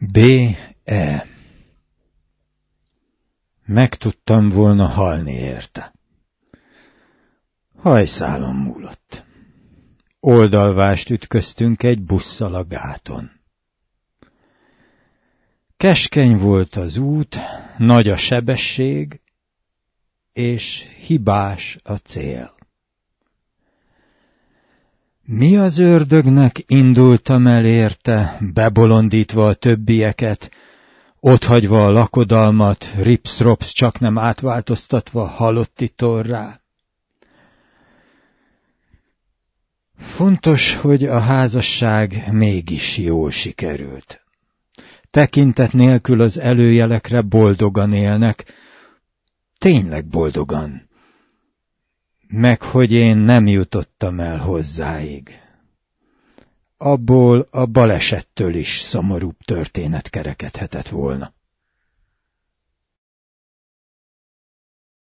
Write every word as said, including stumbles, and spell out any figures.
B. E. Meg tudtam volna halni érte. Hajszálon múlott. Oldalvást ütköztünk egy busszal a gáton. Keskeny volt az út, nagy a sebesség, és hibás a cél. Mi az ördögnek indultam el érte, bebolondítva a többieket, otthagyva a lakodalmat, rips-rops csak nem átváltoztatva halotti torrá. Fontos, hogy a házasság mégis jól sikerült. Tekintet nélkül az előjelekre boldogan élnek, tényleg boldogan, meg hogy én nem jutottam el hozzáig. Abból a balesettől is szomorúbb történet kerekedhetett volna.